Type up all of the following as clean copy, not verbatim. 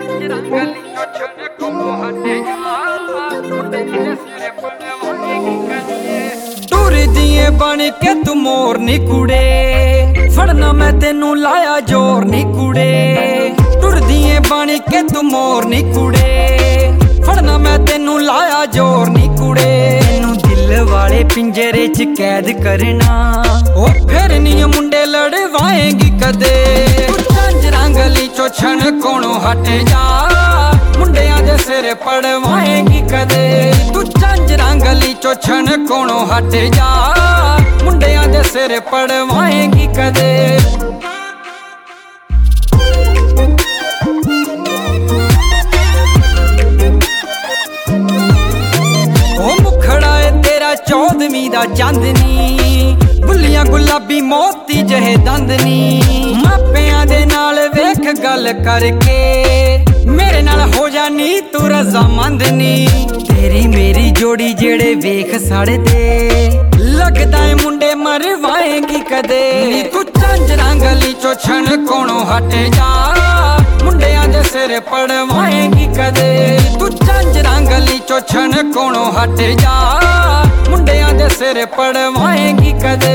टुरदिए बन के तू मोर नी कुड़े फड़ना मैं तेनू लाया जोर नी कुड़े। टुरदिए बन के तू मोर नी कुड़े फड़ना मैं तेनू लाया जोर नी कुड़े। तेनू दिल वाले पिंजरे च कैद करना ओ फिर नी मुंडे लड़वाएंगी कदे। झांजरां गली चो छन कोणों हट जा मुंडियां दे सिर पड़वाएंगी कदे। तू झांजरां गली चो छन कोणों हट जा मुंडियां दे सिर पड़वाएंगी कदे। ओ मुखड़ा है तेरा चौदवीं दा चांदनी बुलियां गुलाबी मोती जहे दंदनी। मापियां दे नाल वेख गल करके मेरे नाल हो जानी तू रजामंद नी। तेरी मेरी जोड़ी जेड़े वेख सड़दे लगदा है मुंडे मरवाएंगी कदे। तू झांजरां गली चो छन कोणों हट जा मुंडियां दे सिर पड़वाएंगी कदे। तू झांजरां गली चो छन कोणों हट जा मुंडियां दे सिर पड़वाएंगी कदे।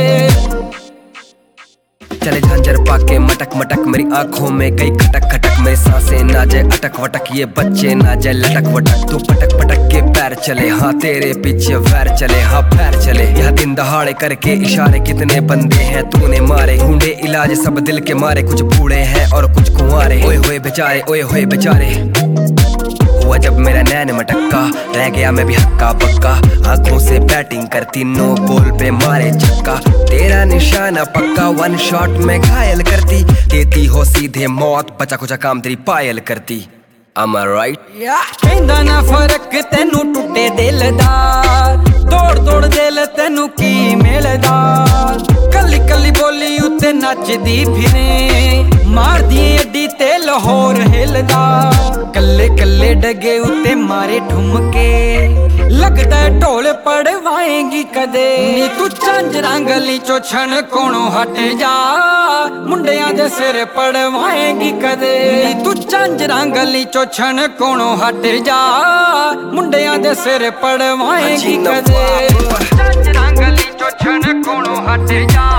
चले झांझर पाके मटक मटक मेरी आंखों में गई खटक खटक। मेरी सांसें ना जाए अटक वटक ये बच्चे ना जाए लटक वटक। तू पटक पटक के पैर चले हाँ तेरे पीछे वैर चले हाँ पैर चले। यह दिन दहाड़े करके इशारे कितने बंदे हैं तूने मारे। ढूंढे इलाज सब दिल के मारे कुछ बूढ़े हैं और कुछ कुंवारे। ओए होए बेचारे ओए होए बेचारे। हुआ जब मेरा नैन मटक्का रह गया मैं भी हक्का बक्का। आंखों से बैटिंग करती नो बॉल पे मारे छक्का। तेरा निशाना पक्का वन शॉट में घायल करती। देती हो सीधे मौत बचा कुचा काम तेरी पायल करती। Am I right? कहंदा ना फर्क तेनू टुटे दिल दा तोड़ तोड़ दिल तेनू की मिलदा। कली कली बोली उत्ते नचदी फिरे मार दी अड्डी ते लाहौर हिलदा। कल्ले कल्ले डगे उत्ते मारे ठुमके लगदा है ढोल पड़वाएंगी कदे। नी तू झांजरां गली चो छन कोणों हट जा मुंडियां दे सिर पड़वाएंगी कदे। नी तू झांजरां गली चो छन कोणों हट जा मुंडियां दे सिर पड़वाएंगी कदे। झांजरां गली चो छन कोणों हट जा।